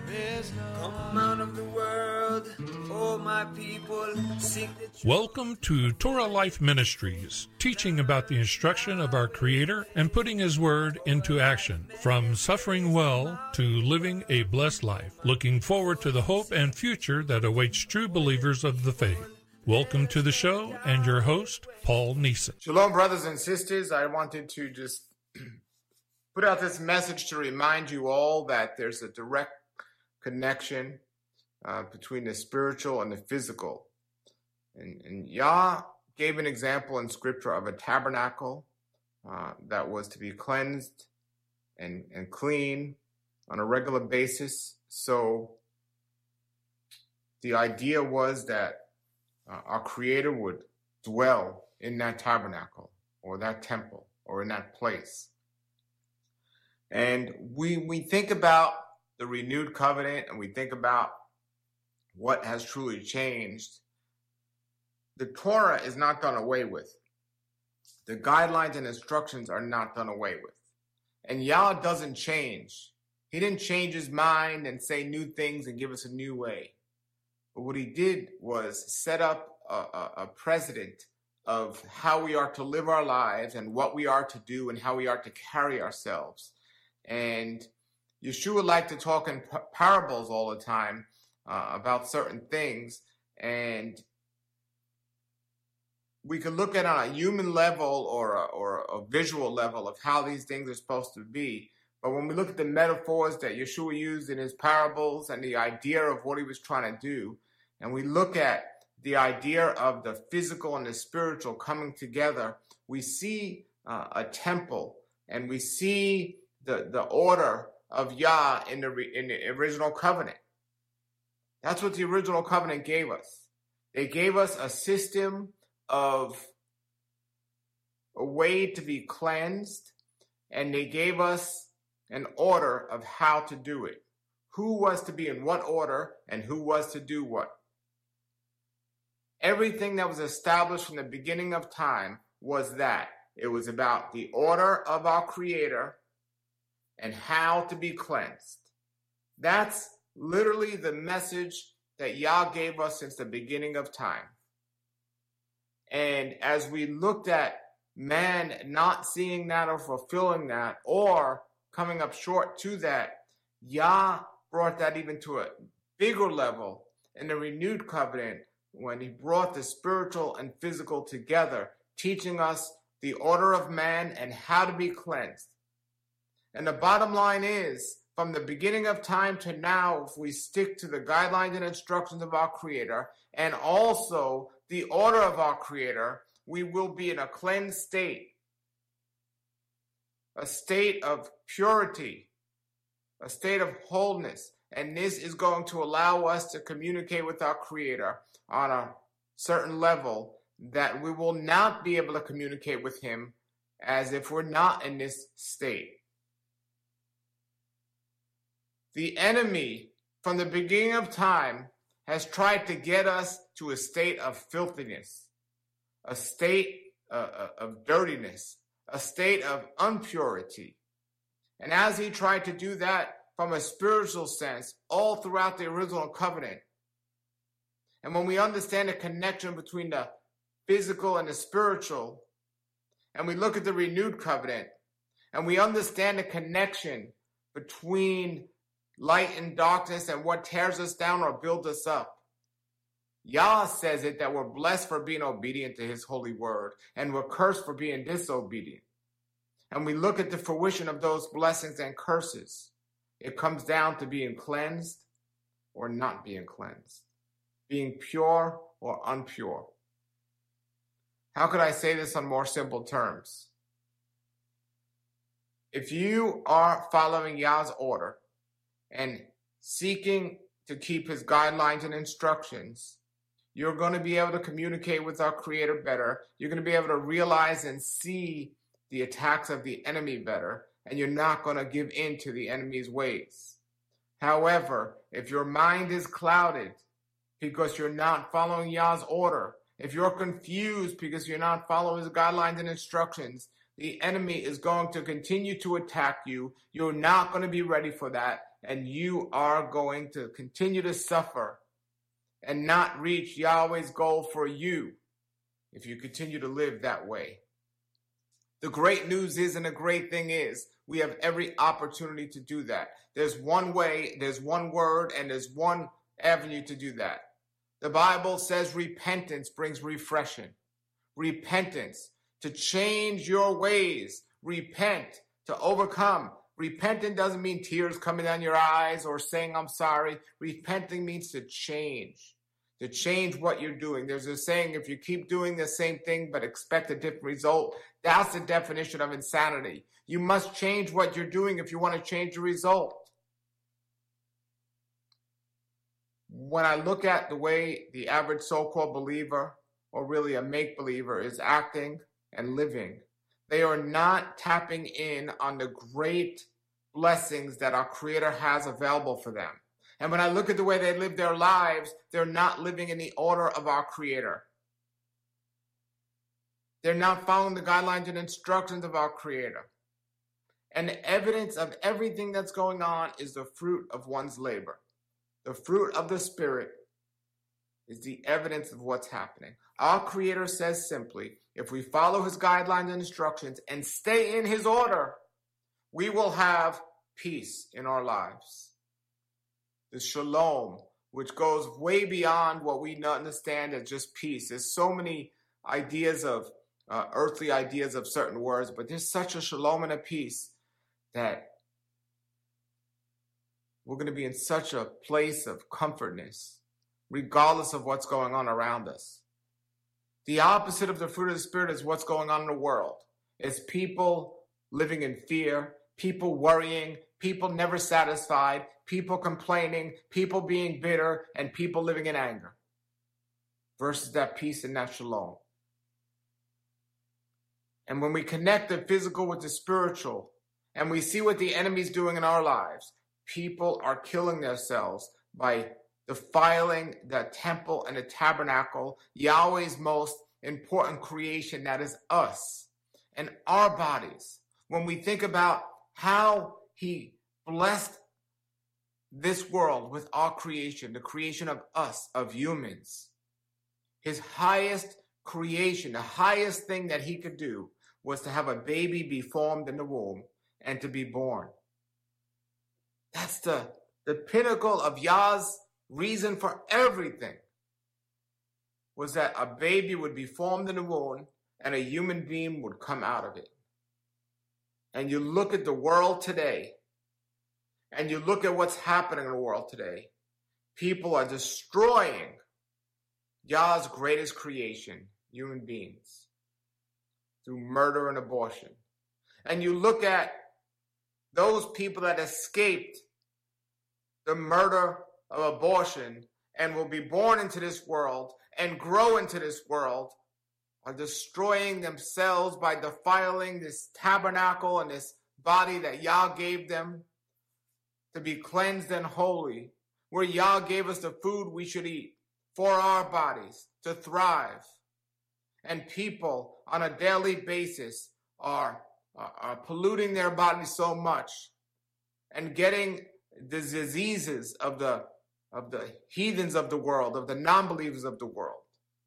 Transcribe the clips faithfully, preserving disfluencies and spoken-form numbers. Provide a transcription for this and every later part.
Come out of the world, oh my people, sing the truth. Welcome to Torah Life Ministries, teaching about the instruction of our Creator and putting His Word into action. From suffering well to living a blessed life, looking forward to the hope and future that awaits true believers of the faith. Welcome to the show and your host, Paul Neeson. Shalom, brothers and sisters. I wanted to just put out this message to remind you all that there's a direct connection uh, between the spiritual and the physical. And, and Yah gave an example in Scripture of a tabernacle uh, that was to be cleansed and, and clean on a regular basis. So the idea was that uh, our Creator would dwell in that tabernacle or that temple or in that place. And we we think about the renewed covenant and we think about what has truly changed. The Torah is not done away with. The guidelines and instructions are not done away with. And Yah doesn't change. He didn't change his mind and say new things and give us a new way. But what he did was set up a, a, a precedent of how we are to live our lives and what we are to do and how we are to carry ourselves. And Yeshua liked to talk in parables all the time uh, about certain things, and we could look at it on a human level or a, or a visual level of how these things are supposed to be. But when we look at the metaphors that Yeshua used in his parables and the idea of what he was trying to do, and we look at the idea of the physical and the spiritual coming together, we see uh, a temple, and we see the, the order of Yah in the in the original covenant. That's what the original covenant gave us. They gave us a system of a way to be cleansed, and they gave us an order of how to do it. Who was to be in what order and who was to do what. Everything that was established from the beginning of time was that. It was about the order of our Creator and how to be cleansed. That's literally the message that Yah gave us since the beginning of time. And as we looked at man not seeing that or fulfilling that or coming up short to that, Yah brought that even to a bigger level in the renewed covenant when he brought the spiritual and physical together, teaching us the order of man and how to be cleansed. And the bottom line is, from the beginning of time to now, if we stick to the guidelines and instructions of our Creator and also the order of our Creator, we will be in a cleansed state, a state of purity, a state of wholeness. And this is going to allow us to communicate with our Creator on a certain level that we will not be able to communicate with Him as if we're not in this state. The enemy, from the beginning of time, has tried to get us to a state of filthiness, a state uh, of dirtiness, a state of impurity. And as he tried to do that from a spiritual sense, all throughout the original covenant, and when we understand the connection between the physical and the spiritual, and we look at the renewed covenant, and we understand the connection between light and darkness and what tears us down or builds us up. Yah says it that we're blessed for being obedient to his holy word and we're cursed for being disobedient. And we look at the fruition of those blessings and curses. It comes down to being cleansed or not being cleansed, being pure or impure. How could I say this on more simple terms? If you are following Yah's order and seeking to keep his guidelines and instructions, you're going to be able to communicate with our Creator better. You're going to be able to realize and see the attacks of the enemy better, and you're not going to give in to the enemy's ways. However, if your mind is clouded because you're not following Yah's order, if you're confused because you're not following his guidelines and instructions, the enemy is going to continue to attack you. You're not going to be ready for that, and you are going to continue to suffer and not reach Yahweh's goal for you if you continue to live that way. The great news is, and the great thing is, we have every opportunity to do that. There's one way, there's one word, and there's one avenue to do that. The Bible says repentance brings refreshing. Repentance, to change your ways. Repent, to overcome. Repenting doesn't mean tears coming down your eyes or saying I'm sorry. Repenting means to change, to change what you're doing. There's a saying, if you keep doing the same thing but expect a different result, that's the definition of insanity. You must change what you're doing if you want to change the result. When I look at the way the average so-called believer, or really a make-believer, is acting and living, they are not tapping in on the great blessings that our Creator has available for them. And when I look at the way they live their lives, they're not living in the order of our Creator. They're not following the guidelines and instructions of our Creator. And the evidence of everything that's going on is the fruit of one's labor. The fruit of the Spirit is the evidence of what's happening. Our Creator says simply, if we follow His guidelines and instructions and stay in His order, we will have peace in our lives. The shalom, which goes way beyond what we understand as just peace. There's so many ideas of, uh, earthly ideas of certain words, but there's such a shalom and a peace that we're going to be in such a place of comfortness, regardless of what's going on around us. The opposite of the fruit of the Spirit is what's going on in the world. It's people living in fear, people worrying, people never satisfied, people complaining, people being bitter, and people living in anger. Versus that peace and that shalom. And when we connect the physical with the spiritual, and we see what the enemy's doing in our lives, people are killing themselves by defiling the temple and the tabernacle, Yahweh's most important creation, that is us and our bodies. When we think about how He blessed this world with our creation, the creation of us, of humans, His highest creation, the highest thing that He could do was to have a baby be formed in the womb and to be born. That's the, the pinnacle of Yah's reason for everything, was that a baby would be formed in the womb and a human being would come out of it. And you look at the world today, and you look at what's happening in the world today, people are destroying Yah's greatest creation, human beings, through murder and abortion. And you look at those people that escaped the murder of abortion and will be born into this world and grow into this world, are destroying themselves by defiling this tabernacle and this body that Yah gave them to be cleansed and holy, where Yah gave us the food we should eat for our bodies to thrive. And people on a daily basis are, are, are polluting their bodies so much and getting the diseases of the of the heathens of the world, of the non-believers of the world.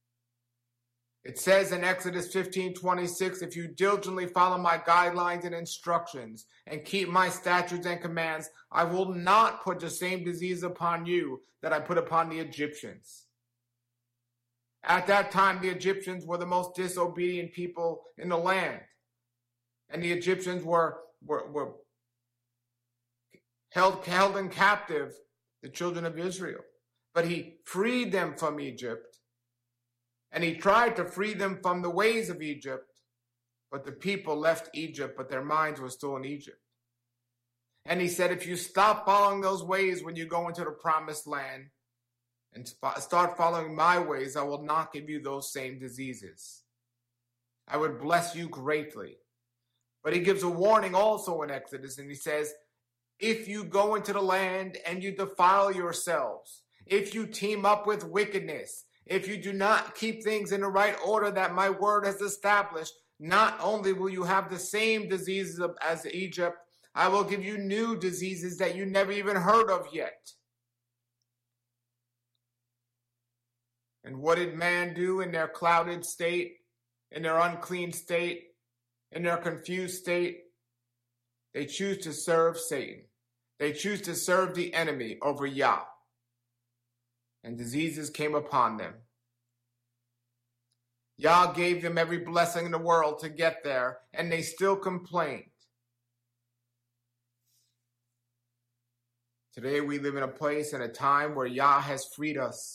It says in Exodus fifteen twenty-six, if you diligently follow my guidelines and instructions and keep my statutes and commands, I will not put the same disease upon you that I put upon the Egyptians. At that time, the Egyptians were the most disobedient people in the land. And the Egyptians were, were, were held, held in captive, the children of Israel. But He freed them from Egypt. And He tried to free them from the ways of Egypt. But the people left Egypt, but their minds were still in Egypt. And He said, if you stop following those ways when you go into the promised land and start following my ways, I will not give you those same diseases. I would bless you greatly. But He gives a warning also in Exodus, and He says, if you go into the land and you defile yourselves, if you team up with wickedness, if you do not keep things in the right order that my word has established, not only will you have the same diseases as Egypt, I will give you new diseases that you never even heard of yet. And what did man do in their clouded state, in their unclean state, in their confused state? They choose to serve Satan. They choose to serve the enemy over Yah. And diseases came upon them. Yah gave them every blessing in the world to get there, and they still complained. Today we live in a place and a time where Yah has freed us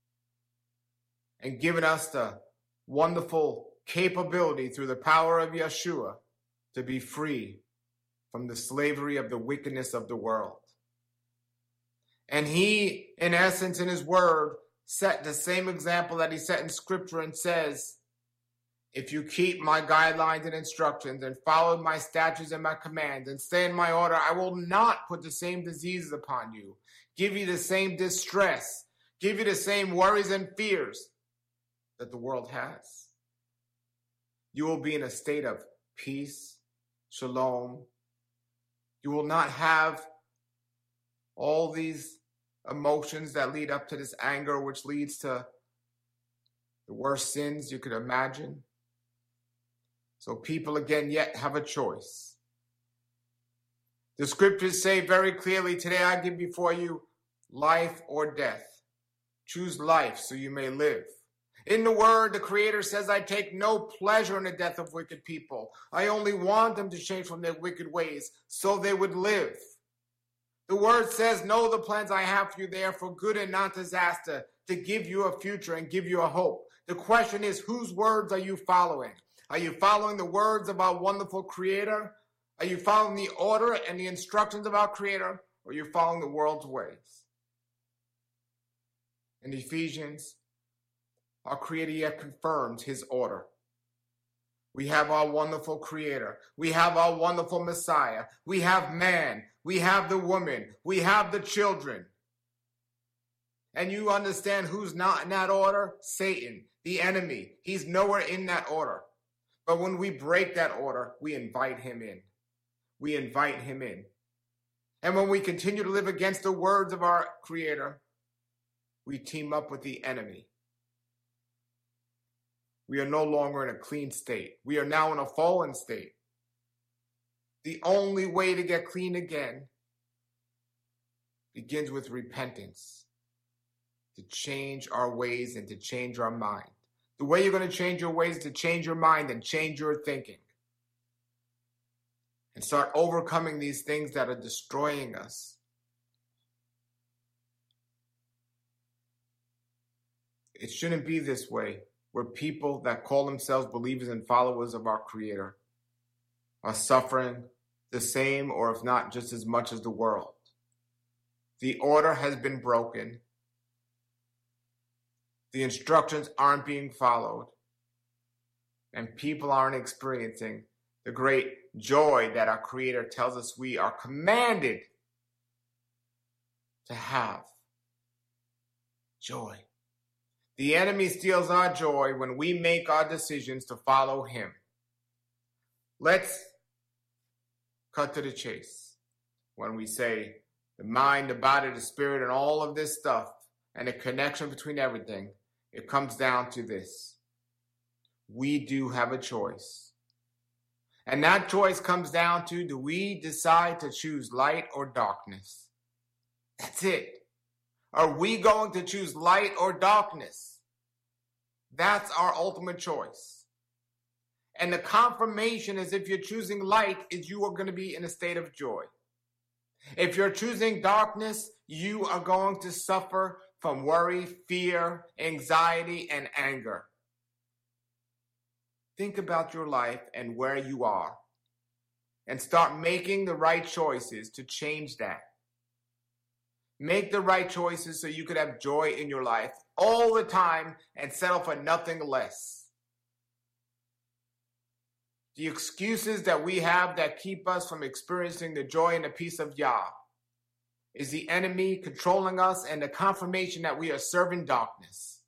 and given us the wonderful capability through the power of Yeshua to be free from the slavery of the wickedness of the world. And he, in essence, in his word, set the same example that he set in scripture and says, if you keep my guidelines and instructions and follow my statutes and my commands and stay in my order, I will not put the same diseases upon you, give you the same distress, give you the same worries and fears that the world has. You will be in a state of peace, shalom. You will not have all these emotions that lead up to this anger, which leads to the worst sins you could imagine. So people again yet have a choice. The scriptures say very clearly, today I give before you life or death. Choose life so you may live. In the word, the Creator says, I take no pleasure in the death of wicked people. I only want them to change from their wicked ways so they would live. The word says, know the plans I have for you, they are for good and not disaster, to give you a future and give you a hope. The question is, whose words are you following? Are you following the words of our wonderful Creator? Are you following the order and the instructions of our Creator? Or are you following the world's ways? In Ephesians, our Creator yet confirms his order. We have our wonderful Creator. We have our wonderful Messiah. We have man. We have the woman. We have the children. And you understand who's not in that order? Satan, the enemy. He's nowhere in that order. But when we break that order, we invite him in. We invite him in. And when we continue to live against the words of our Creator, we team up with the enemy. We are no longer in a clean state. We are now in a fallen state. The only way to get clean again begins with repentance, to change our ways and to change our mind. The way you're going to change your ways is to change your mind and change your thinking. And start overcoming these things that are destroying us. It shouldn't be this way, where people that call themselves believers and followers of our Creator are suffering the same, or if not just as much as the world. The order has been broken. The instructions aren't being followed. And people aren't experiencing the great joy that our Creator tells us we are commanded to have. Joy. The enemy steals our joy when we make our decisions to follow him. Let's cut to the chase. When we say the mind, the body, the spirit, and all of this stuff, and the connection between everything, it comes down to this. We do have a choice. And that choice comes down to, do we decide to choose light or darkness? That's it. Are we going to choose light or darkness? That's our ultimate choice. And the confirmation is, if you're choosing light, is you are going to be in a state of joy. If you're choosing darkness, you are going to suffer from worry, fear, anxiety, and anger. Think about your life and where you are, and start making the right choices to change that. Make the right choices so you could have joy in your life all the time and settle for nothing less. The excuses that we have that keep us from experiencing the joy and the peace of Yah is the enemy controlling us and the confirmation that we are serving darkness.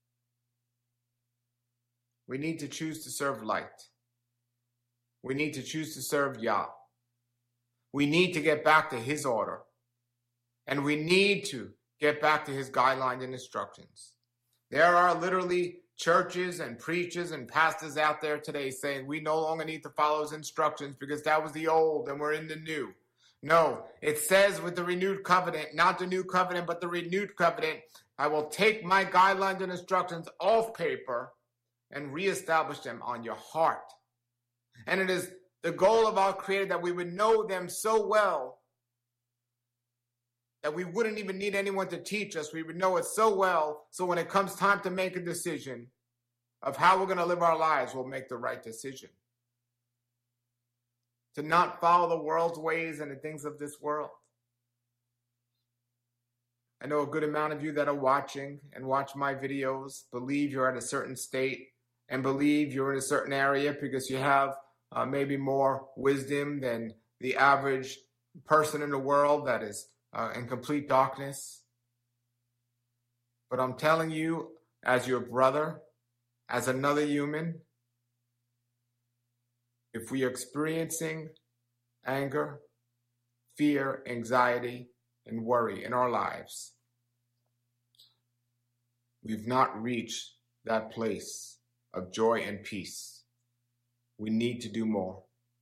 We need to choose to serve light. We need to choose to serve Yah. We need to get back to his order. And we need to get back to his guidelines and instructions. There are literally churches and preachers and pastors out there today saying we no longer need to follow his instructions because that was the old and we're in the new. No, it says with the renewed covenant, not the new covenant, but the renewed covenant, I will take my guidelines and instructions off paper and reestablish them on your heart. And it is the goal of our Creator that we would know them so well that we wouldn't even need anyone to teach us. We would know it so well, so when it comes time to make a decision of how we're going to live our lives, we'll make the right decision. To not follow the world's ways and the things of this world. I know a good amount of you that are watching and watch my videos believe you're at a certain state and believe you're in a certain area because you have uh, maybe more wisdom than the average person in the world that is Uh, in complete darkness. But I'm telling you, as your brother, as another human, if we are experiencing anger, fear, anxiety, and worry in our lives, we've not reached that place of joy and peace. We need to do more.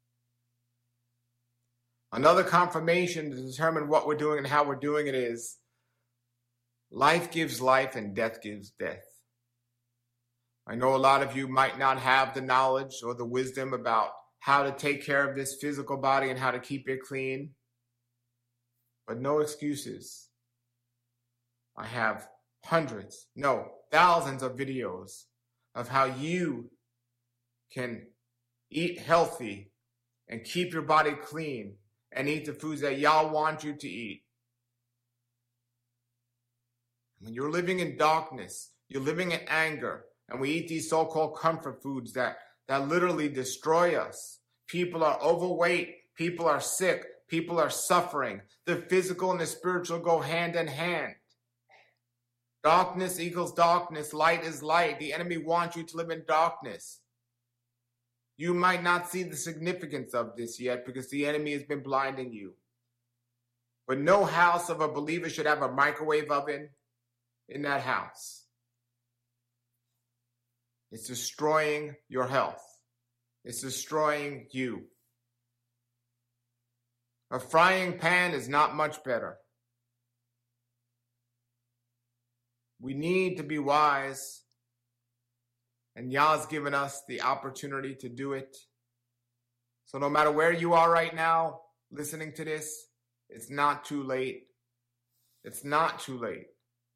Another confirmation to determine what we're doing and how we're doing it is life gives life and death gives death. I know a lot of you might not have the knowledge or the wisdom about how to take care of this physical body and how to keep it clean, but no excuses. I have hundreds, no, thousands of videos of how you can eat healthy and keep your body clean and eat the foods that y'all want you to eat. When you're living in darkness, you're living in anger, and we eat these so-called comfort foods that, that literally destroy us. People are overweight. People are sick. People are suffering. The physical and the spiritual go hand in hand. Darkness equals darkness. Light is light. The enemy wants you to live in darkness. You might not see the significance of this yet because the enemy has been blinding you. But no house of a believer should have a microwave oven in that house. It's destroying your health. It's destroying you. A frying pan is not much better. We need to be wise. And Yah's given us the opportunity to do it. So no matter where you are right now, listening to this, it's not too late. It's not too late.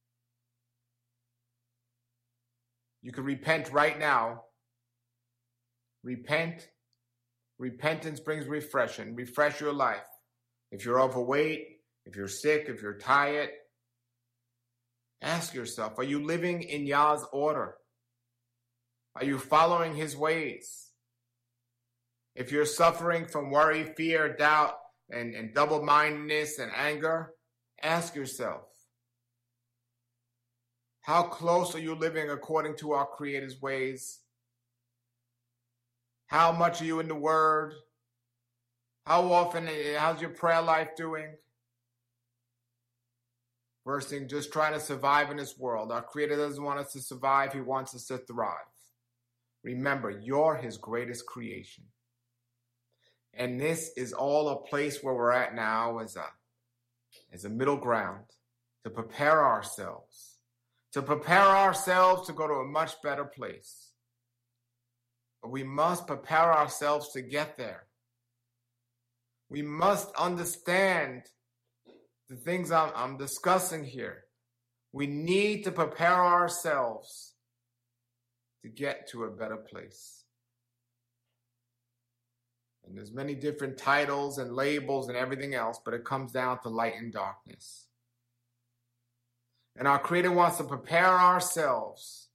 You can repent right now. Repent. Repentance brings refreshing. Refresh your life. If you're overweight, if you're sick, if you're tired, ask yourself, are you living in Yah's order? Are you following his ways? If you're suffering from worry, fear, doubt, and, and double-mindedness and anger, ask yourself, how close are you living according to our Creator's ways? How much are you in the Word? How often, how's your prayer life doing? First thing, just trying to survive in this world. Our Creator doesn't want us to survive. He wants us to thrive. Remember, you're his greatest creation. And this is all a place where we're at now as a, as a middle ground to prepare ourselves, to prepare ourselves to go to a much better place. But we must prepare ourselves to get there. We must understand the things I'm, I'm discussing here. We need to prepare ourselves to get to a better place. And there's many different titles and labels and everything else, but it comes down to light and darkness. And our Creator wants to prepare ourselves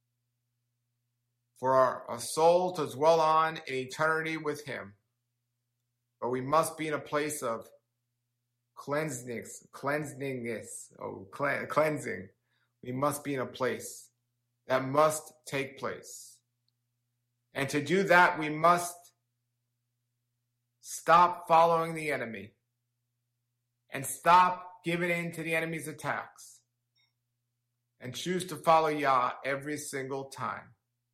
for our, our soul to dwell on in eternity with him. But we must be in a place of cleansingness, cleansingness, oh, cleansing. We must be in a place that must take place. And to do that, we must stop following the enemy, and stop giving in to the enemy's attacks, and choose to follow Yah every single time.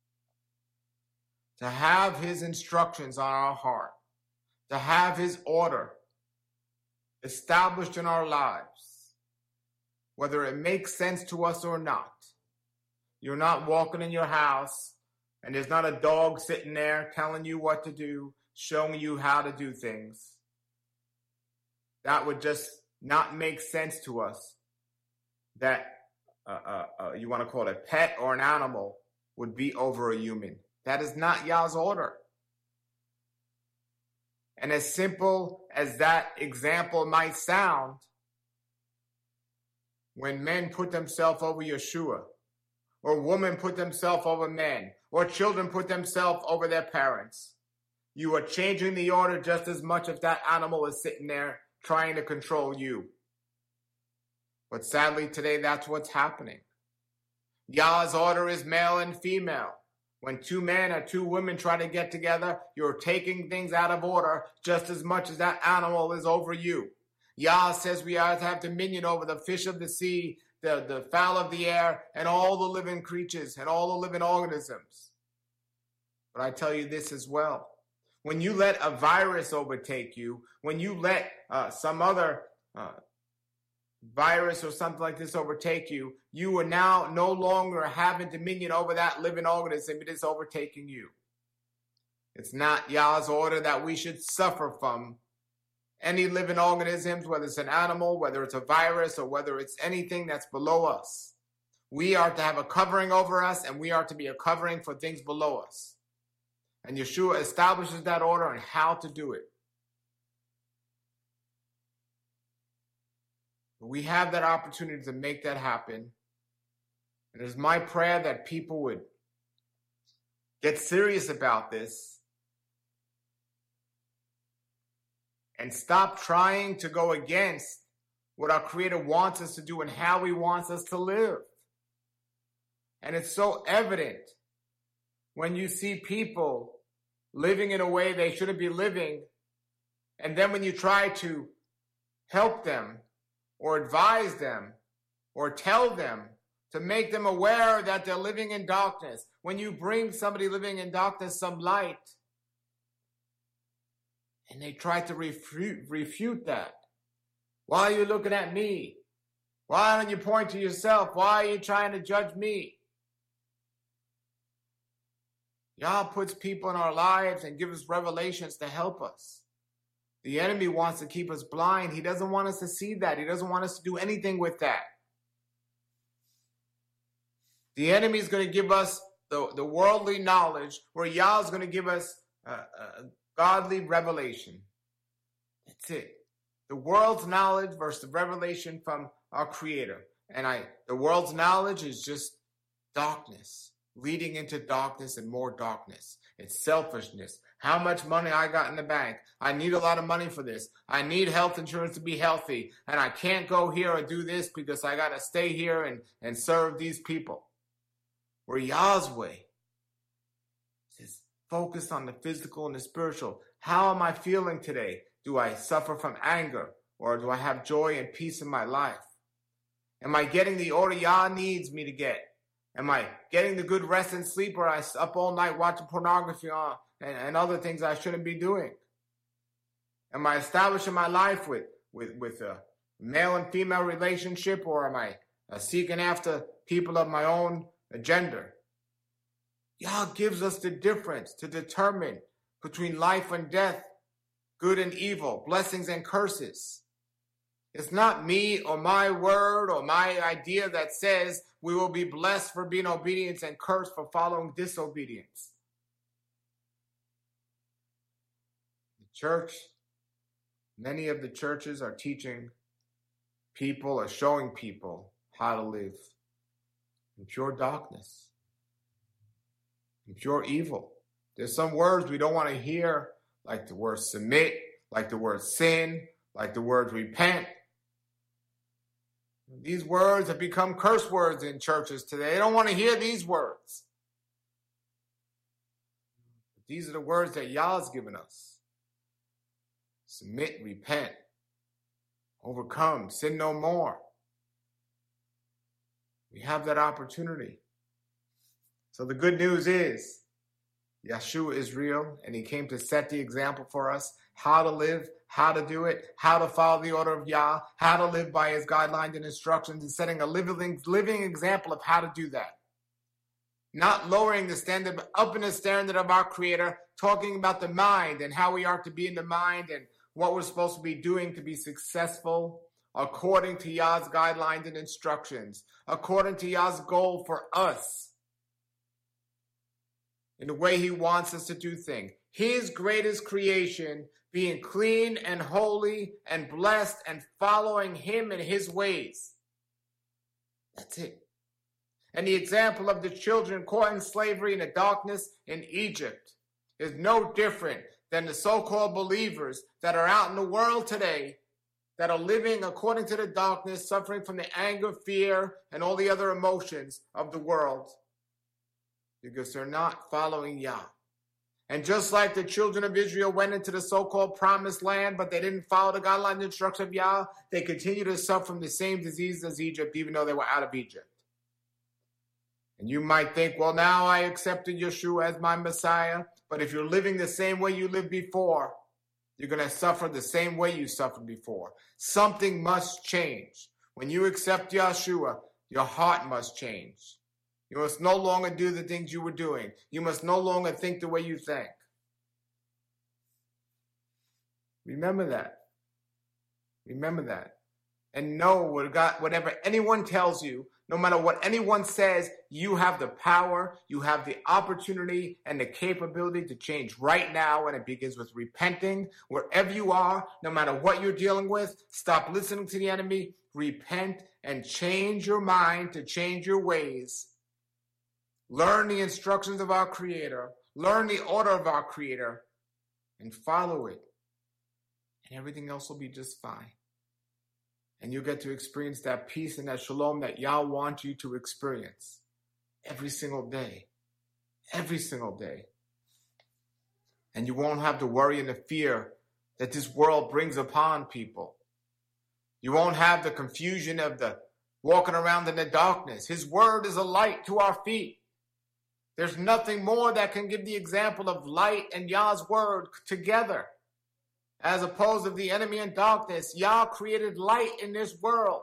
To have his instructions on our heart, to have his order established in our lives, whether it makes sense to us or not. You're not walking in your house and there's not a dog sitting there telling you what to do, showing you how to do things. That would just not make sense to us, that uh, uh, uh, you want to call it a pet or an animal would be over a human. That is not Yah's order. And as simple as that example might sound, when men put themselves over Yeshua, or women put themselves over men, or children put themselves over their parents, you are changing the order just as much if that animal is sitting there trying to control you. But sadly today, that's what's happening. Yah's order is male and female. When two men or two women try to get together, you're taking things out of order just as much as that animal is over you. Yah says we are to have dominion over the fish of the sea, the, the fowl of the air, and all the living creatures and all the living organisms. But I tell you this as well. When you let a virus overtake you, when you let uh, some other uh, virus or something like this overtake you, you are now no longer having dominion over that living organism. It is overtaking you. It's not Yah's order that we should suffer from any living organisms, whether it's an animal, whether it's a virus, or whether it's anything that's below us. We are to have a covering over us, and we are to be a covering for things below us. And Yeshua establishes that order and how to do it. We have that opportunity to make that happen. And it is my prayer that people would get serious about this and stop trying to go against what our Creator wants us to do and how He wants us to live. And it's so evident when you see people living in a way they shouldn't be living, and then when you try to help them or advise them or tell them to make them aware that they're living in darkness, when you bring somebody living in darkness some light, and they try to refute, refute that. Why are you looking at me? Why don't you point to yourself? Why are you trying to judge me? Yah puts people in our lives and gives us revelations to help us. The enemy wants to keep us blind. He doesn't want us to see that. He doesn't want us to do anything with that. The enemy is going to give us the, the worldly knowledge, where Yah is going to give us a, a godly revelation. That's it. The world's knowledge versus the revelation from our Creator. And I, the world's knowledge is just darkness, leading into darkness and more darkness. It's selfishness. How much money I got in the bank. I need a lot of money for this. I need health insurance to be healthy. And I can't go here and do this because I got to stay here and, and serve these people. Where Yah's way is focused on the physical and the spiritual. How am I feeling today? Do I suffer from anger? Or do I have joy and peace in my life? Am I getting the order Yah needs me to get? Am I getting the good rest and sleep, or I up all night watching pornography on and, and other things I shouldn't be doing? Am I establishing my life with, with, with a male and female relationship, or am I uh, seeking after people of my own agenda? Yah gives us the difference to determine between life and death, good and evil, blessings and curses. It's not me or my word or my idea that says we will be blessed for being obedient and cursed for following disobedience. The church, many of the churches are teaching people or showing people how to live in pure darkness, in pure evil. There's some words we don't want to hear, like the word submit, like the word sin, like the word repent. These words have become curse words in churches today. They don't want to hear these words. These are the words that Yah's given us. submit, repent, overcome, sin no more. We have that opportunity. So the good news is, Yeshua is real, and he came to set the example for us, how to live, how to do it, how to follow the order of Yah, how to live by his guidelines and instructions, and setting a living, living example of how to do that. Not lowering the standard, but up in the standard of our Creator, talking about the mind and how we are to be in the mind and what we're supposed to be doing to be successful according to Yah's guidelines and instructions, according to Yah's goal for us, in the way he wants us to do things. His greatest creation being clean and holy and blessed and following him in his ways. That's it. And the example of the children caught in slavery in the darkness in Egypt is no different than the so-called believers that are out in the world today that are living according to the darkness, suffering from the anger, fear, and all the other emotions of the world, because they're not following Yah. And just like the children of Israel went into the so-called promised land, but they didn't follow the guidelines and instructions of Yah, they continue to suffer from the same diseases as Egypt, even though they were out of Egypt. And you might think, well, now I accepted Yeshua as my Messiah, but if you're living the same way you lived before, you're going to suffer the same way you suffered before. Something must change. When you accept Yeshua, your heart must change. You must no longer do the things you were doing. You must no longer think the way you think. Remember that. Remember that. And know what God, whatever anyone tells you, no matter what anyone says, you have the power, you have the opportunity and the capability to change right now. And it begins with repenting wherever you are, no matter what you're dealing with. Stop listening to the enemy. Repent and change your mind to change your ways. Learn the instructions of our Creator. Learn the order of our Creator and follow it. And everything else will be just fine. And you'll get to experience that peace and that shalom that Yah wants you to experience every single day. Every single day. And you won't have the worry and the fear that this world brings upon people. You won't have the confusion of the walking around in the darkness. His word is a light to our feet. There's nothing more that can give the example of light and Yah's word together. As opposed to the enemy and darkness, Yah created light in this world.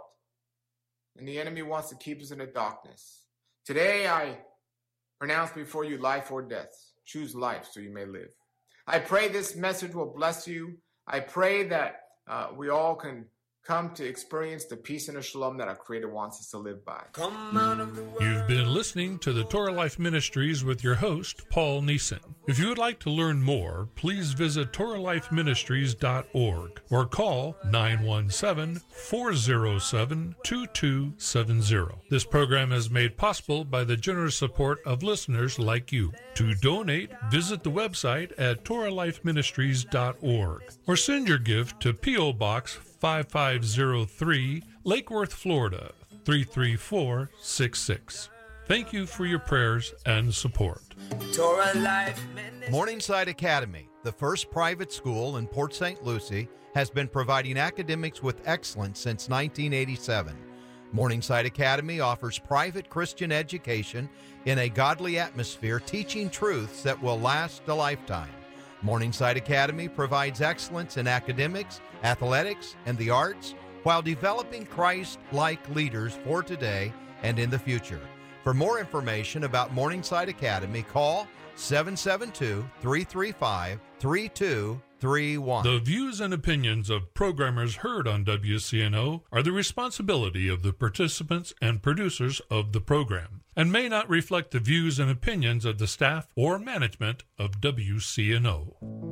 And the enemy wants to keep us in the darkness. Today I pronounce before you life or death. Choose life so you may live. I pray this message will bless you. I pray that uh, we all can come to experience the peace and the shalom that our Creator wants us to live by. Come out of the world. You've been listening to the Torah Life Ministries with your host, Paul Neeson. If you would like to learn more, please visit Torah Life Ministries dot org or call nine one seven, four zero seven, two two seven zero. This program is made possible by the generous support of listeners like you. To donate, visit the website at Torah Life Ministries dot org or send your gift to P O. Box five five zero three, Lake Worth, Florida, three three four six six. Thank you for your prayers and support. Torah Life Ministry. Morningside Academy, the first private school in Port Saint Lucie, has been providing academics with excellence since nineteen eighty-seven. Morningside Academy offers private Christian education in a godly atmosphere, teaching truths that will last a lifetime. Morningside Academy provides excellence in academics, athletics, and the arts while developing Christ-like leaders for today and in the future. For more information about Morningside Academy, call seven seven two, three three five, three two three one. The views and opinions of programmers heard on W C N O are the responsibility of the participants and producers of the program and may not reflect the views and opinions of the staff or management of W C N O.